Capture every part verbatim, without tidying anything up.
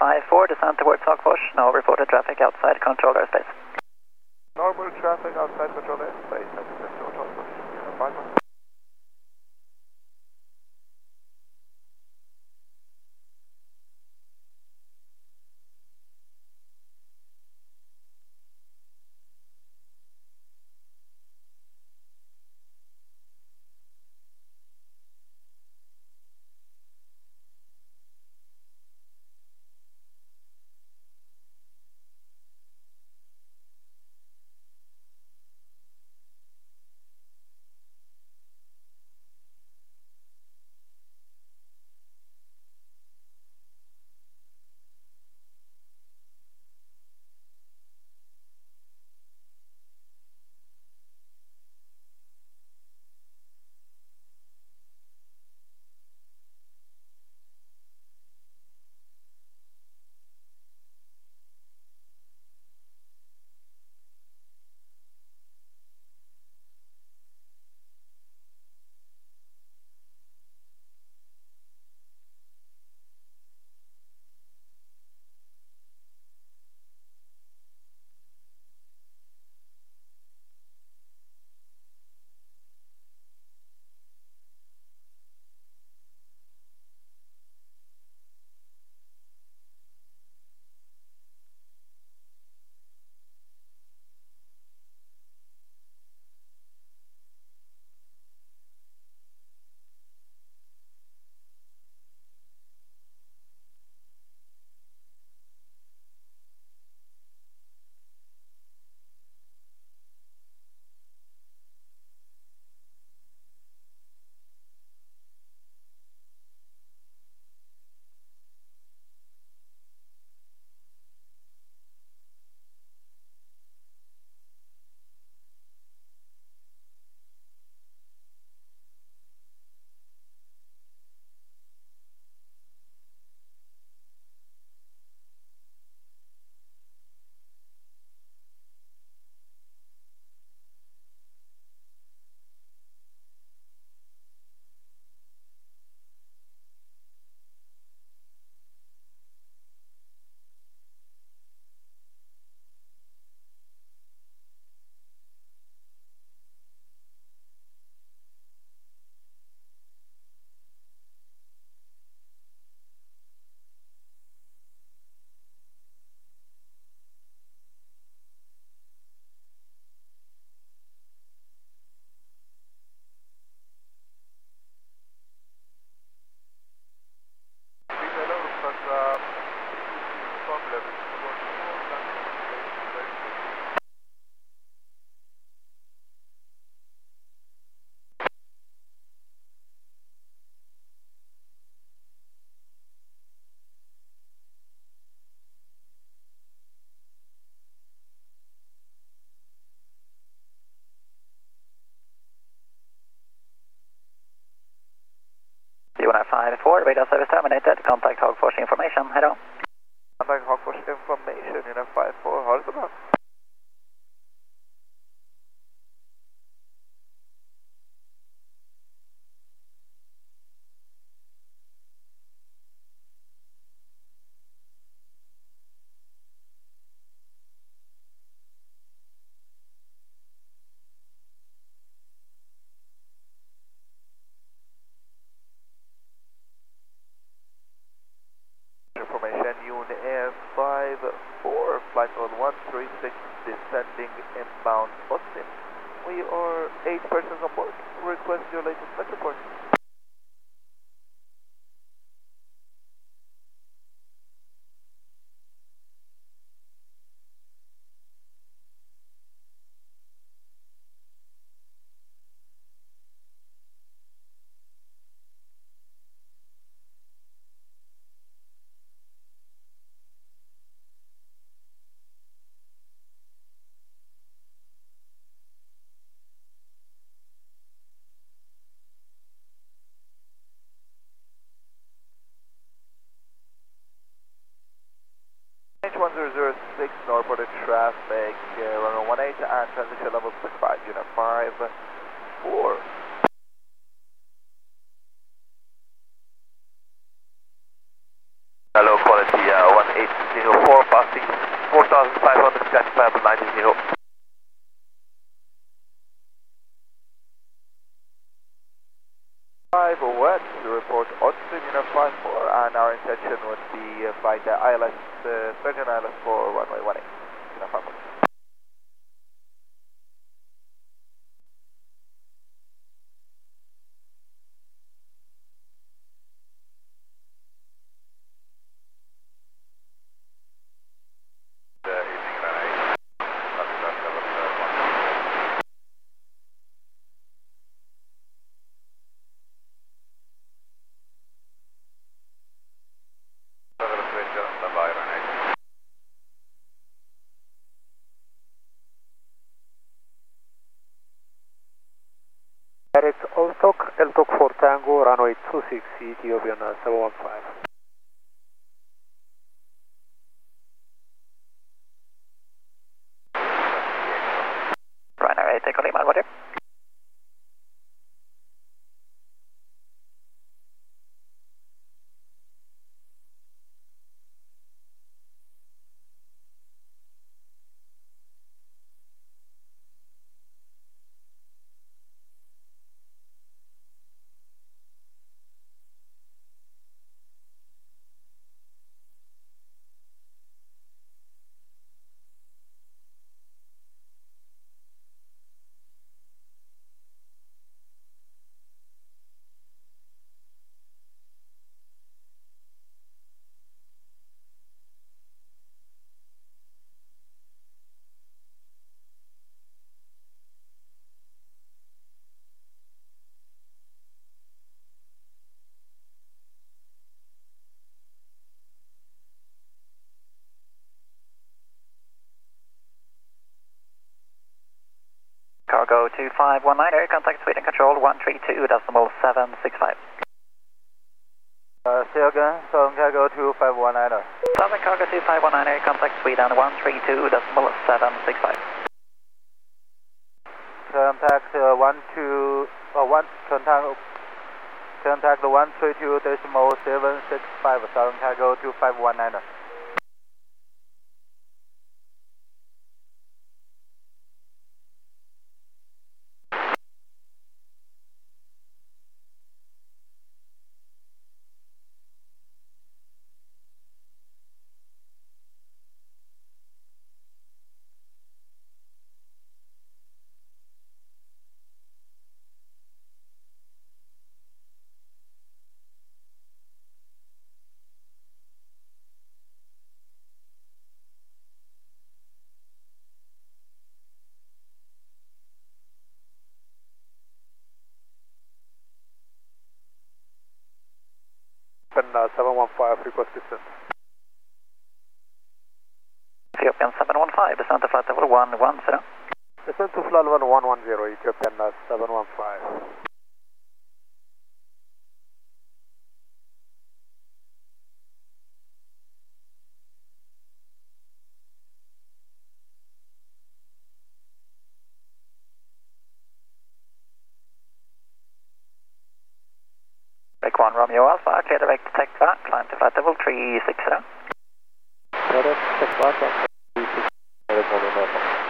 five four, descend towards Hagfors. No reported traffic outside controlled airspace. Normal traffic outside controlled airspace. That's just towards Hagfors. five one. five four, radar service terminated. Contact Hagfors information. Hej då. Contact Hagfors information, unit five four. Ha det så bra. Flight level one three six, descending inbound Austin. We are eight persons on board. Request your latest flight report. one zero zero six, northbound traffic, uh, runway one eight and transition level six five, unit five four. Hello, quality uh, one eight. to report Austin Union five four, and our intention would be uh, by the I L S, uh, Virgin I L S for runway one eight, Union five four. It's Ostok, Eltok for Tango, runway two six, Ethiopian seven one five. Ryanair eight, take Lima, roger. Cargo two five one nine, air contact Sweden control one three two decimal seven six five. Uh, say again, Southern Cargo two five one nine. Southern Cargo two five one nine, air contact Sweden one three two decimal seven six five. Contact uh, one two, uh, one, contact, contact one three two decimal seven six five, Southern Cargo two five one nine. seven one five, request descent. Ethiopian seven one five, descent to flight level one one zero. Descent to flight level one one zero, Ethiopian seven one five. Break one Romeo Alpha, clear direct to take back, climb to flight level three six zero. Direct to take back, three six zero.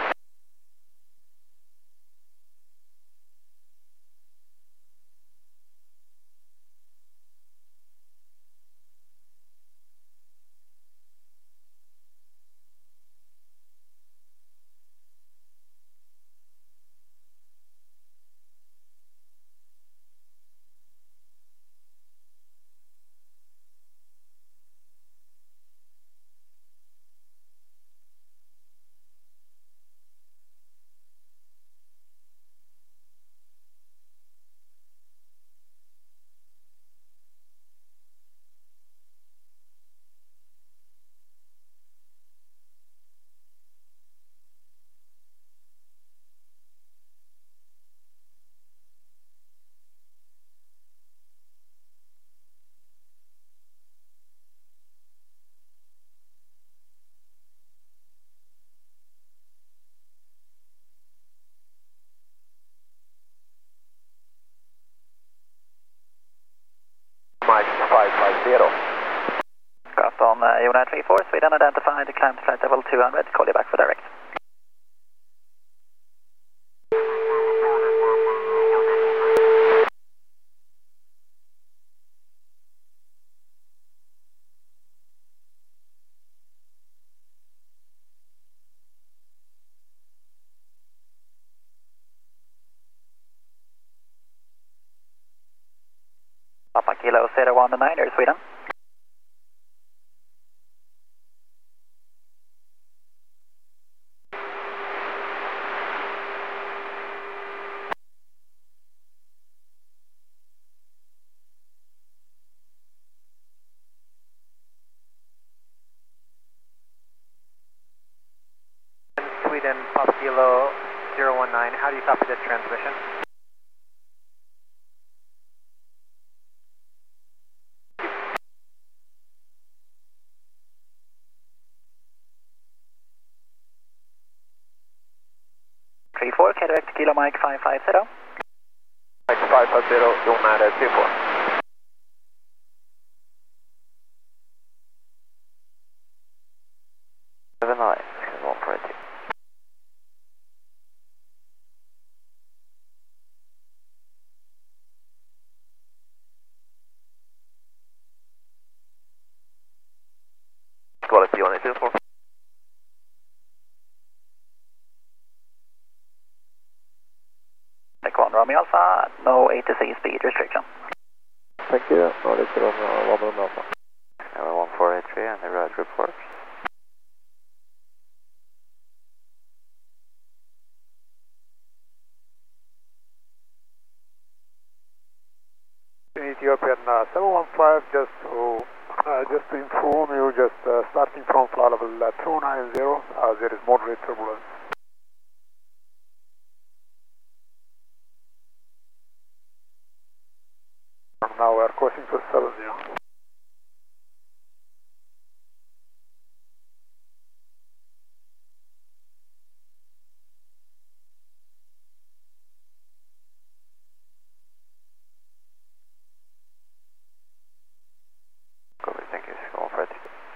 Mike five five zero. Craft on uh, United three four, Sweden identified, climb to flight level two hundred, call you back for direct. Kilo zero one nine, Air Sweden. Sweden, Pop Kilo zero one nine, how do you copy this transmission? three four, Direct Kilo Mike five five zero. Mike five five zero, Nomad two four. seven nine, one four eight. Quality one eight two four. One Romeo Alpha, no A to C speed restriction. Thank you, Nordic Romeo, one Romeo Alpha. Number one four eight three and the road report. In Ethiopian uh, seven one five, just to uh, just to inform you, just uh, starting from flight level uh, two nine zero, uh, there is moderate turbulence. Now we are crossing to seven zero. Copy, thank you, one four eight.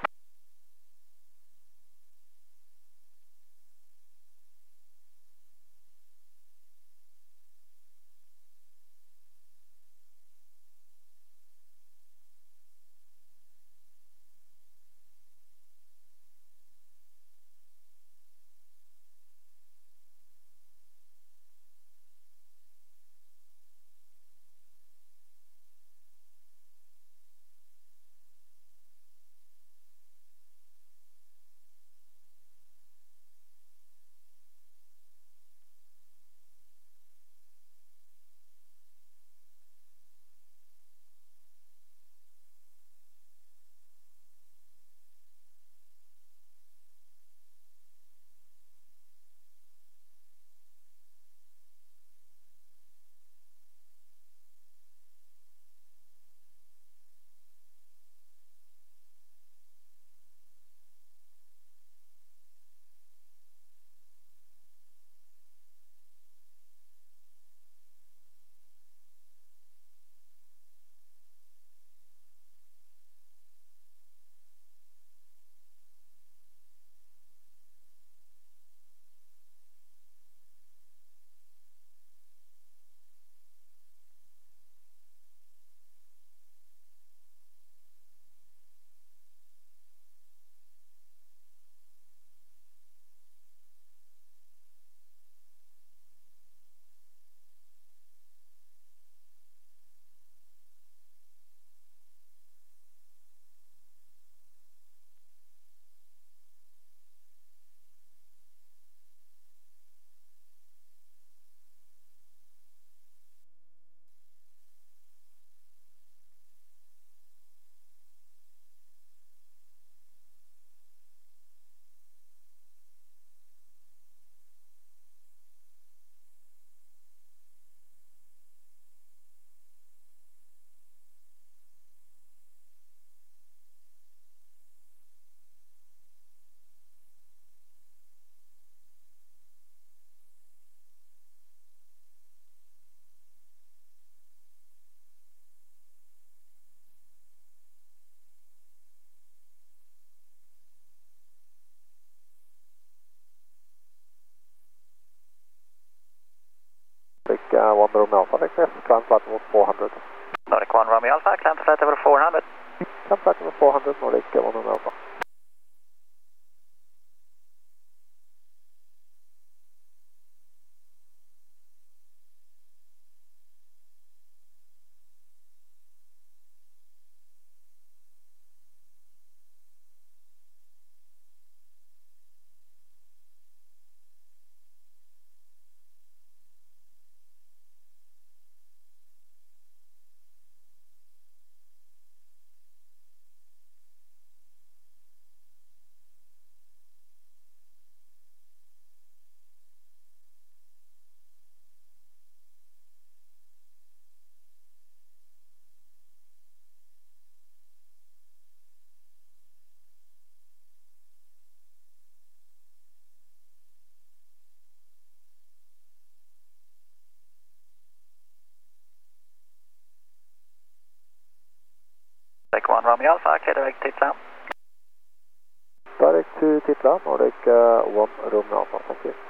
Nordic uh, one Romeo Alpha, request climb flight level four hundred. Nordic one Romeo Alpha, climb to flight level four hundred. Climb flight level four hundred, Nordic uh, one Romeo Alpha. Nordic one Romeo Alpha, clear direct to Titla. Direct to Titla, Nordic uh, one Romeo Alpha, thank you.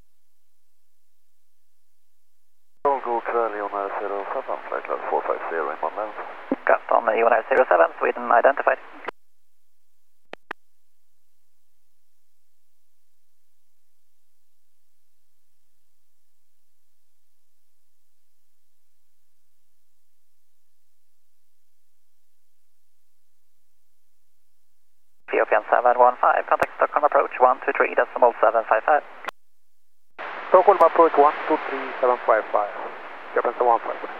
God kväll, Jonar zero seven, flight level four five zero in one length. Gaston, Jonar zero seven, Sweden identified. Ethiopian seven one five, contact Stockholm approach one two three decimal seven five five. Stockholm approach one two three seven five five. Japan seven one five.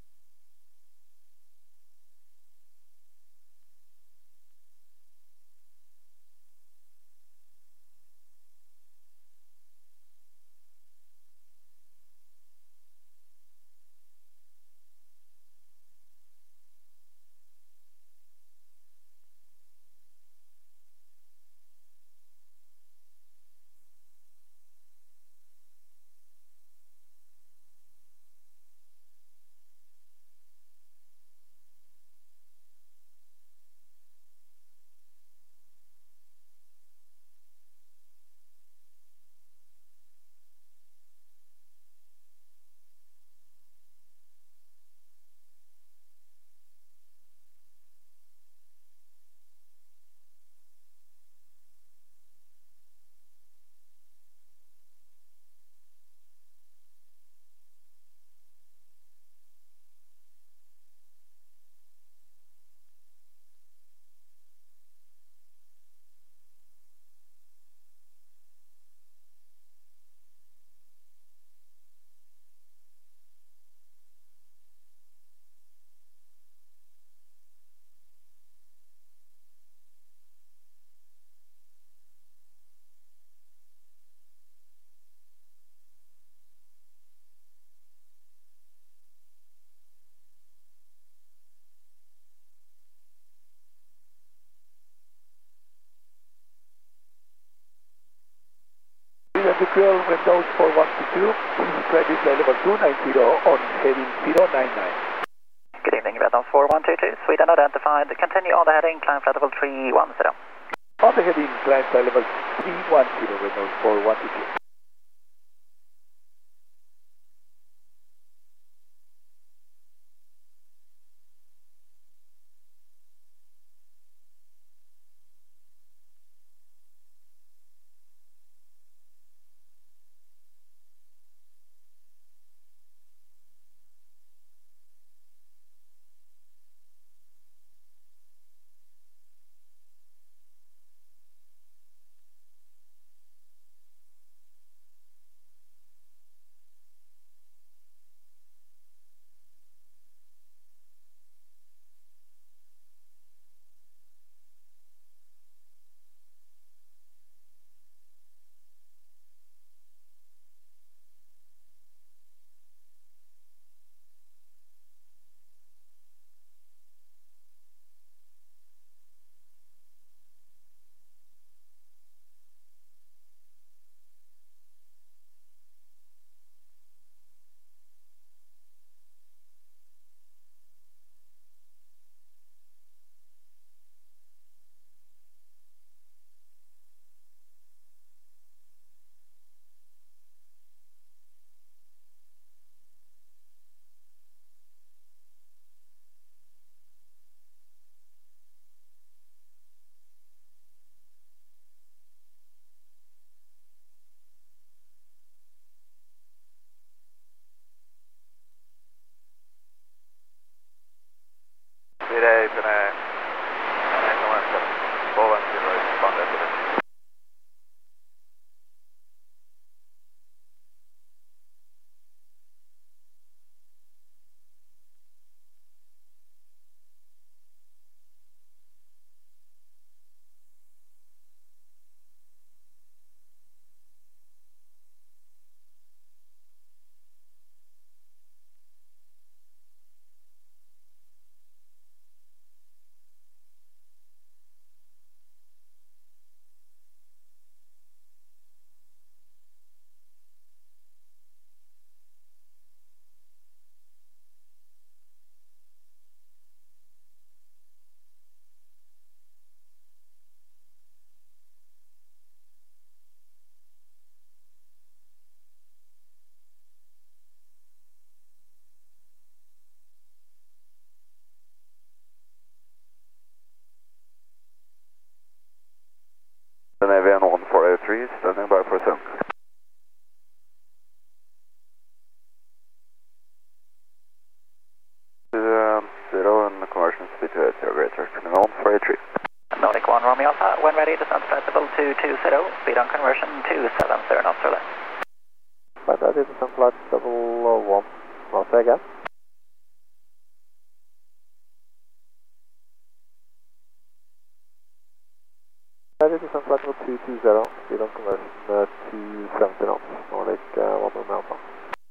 twelve Windows four one two two, credit level two nine zero on heading zero nine nine. Good evening, Vietnam four one two two, Sweden identified. Continue on the heading, climb flight level three one zero. On the heading, climb flight level three one zero, Windows four one two two. Direi per novanta, novanta, novanta. two two zero, speed on conversion two seven zero knots or less. Flight ready to send flight double one. I'll say again. Ready to send flight two two zero, speed on conversion uh, two seventy knots, Nordic uh, one one Alpha.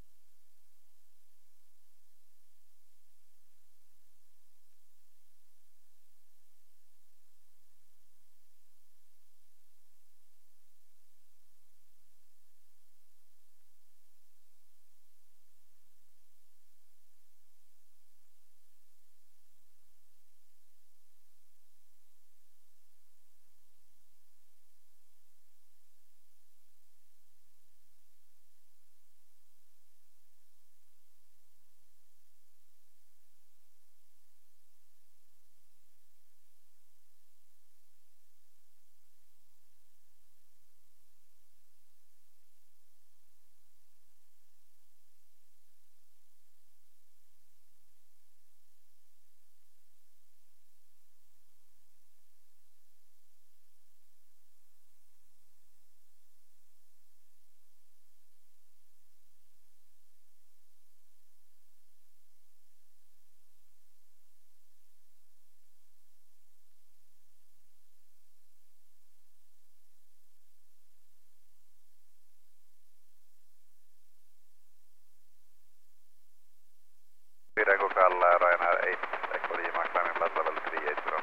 Echo Kalle, Ryanair eight, Echo Lima, climbing flight level three eight zero.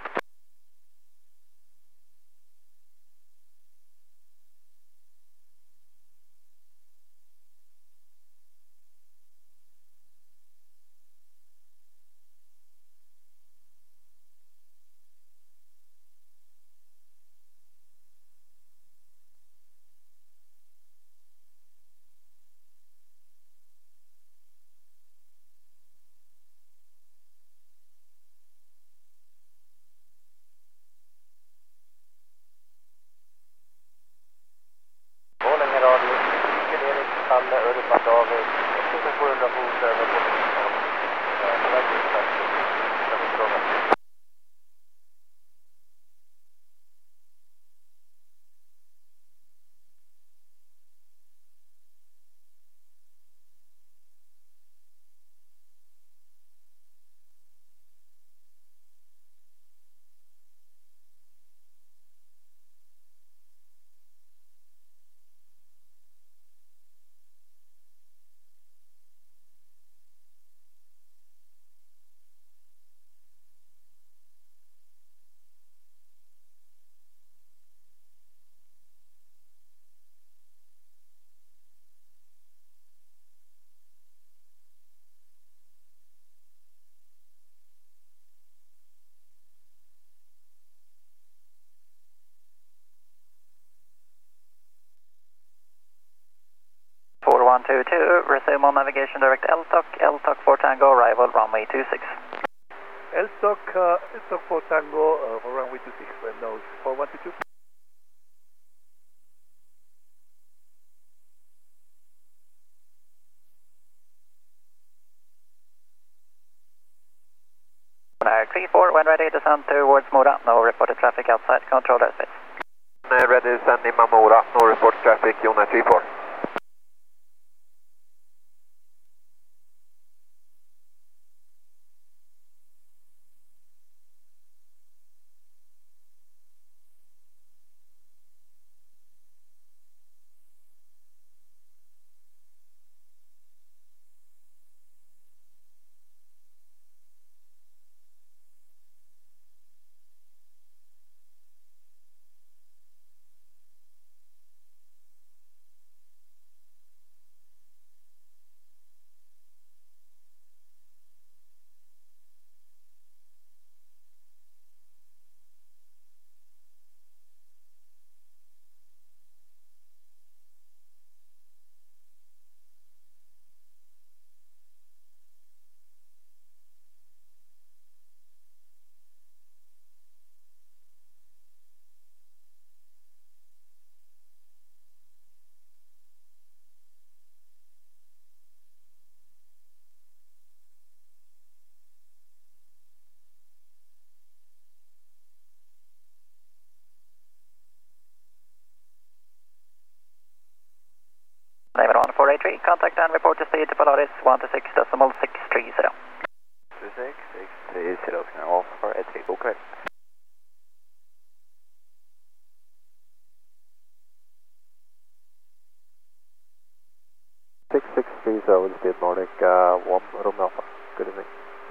Borlänge radio, Erik, Kalle, Urban, David, sjuhundra fot över på väg ut här. four one two two, resume on navigation direct L T O C, L T O C for Tango, arrival runway two six. L T O C, uh, L T O C for Tango, uh, for runway two six, when nose four one two two. Air three four, when ready, descend towards Mora, no reported traffic outside, control airspace. Ready to send in Mamora, no report traffic, Unit three four. three, contact and report to speed to Polaris one two six decimal six three zero. two six six three zero, off for ett tre, god kväll. six six three zero, speed Nordic uh, one, Romeo Alpha. Good evening.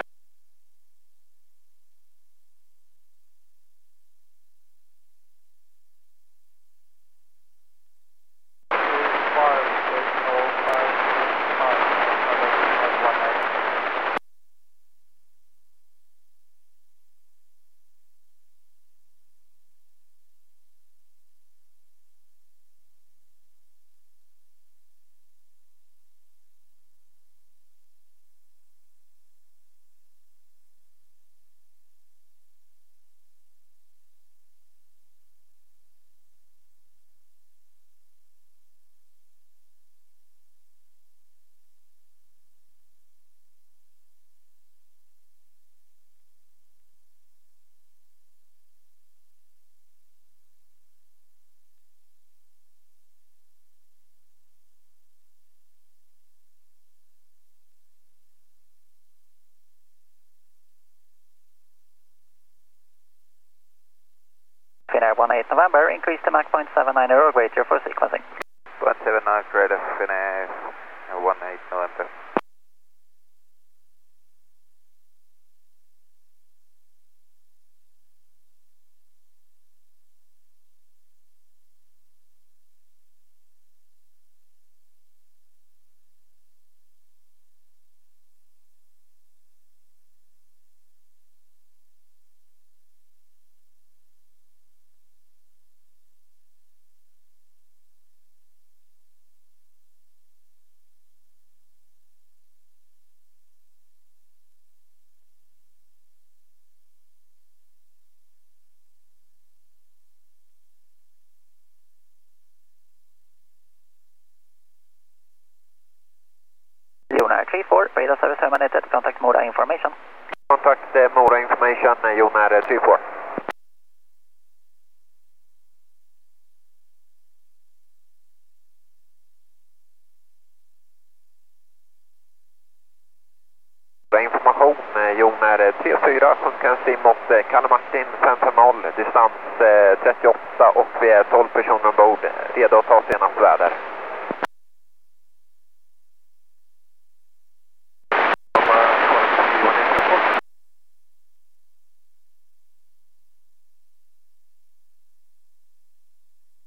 Finnair one eight November, increase to Mach point seven nine zero, greater for sequencing. one seven nine, radar Finnair one eight November. Jonar three four, radar service terminated, contact Mora information. Contact uh, Mora information, uh, Jonar three four. Information, uh, Jonar tre fyra, sjunkan Simot, uh, Kalle Martin fem fem noll, distans uh, trettioåtta och vi är tolv personer ombord, redo att ta senast väder.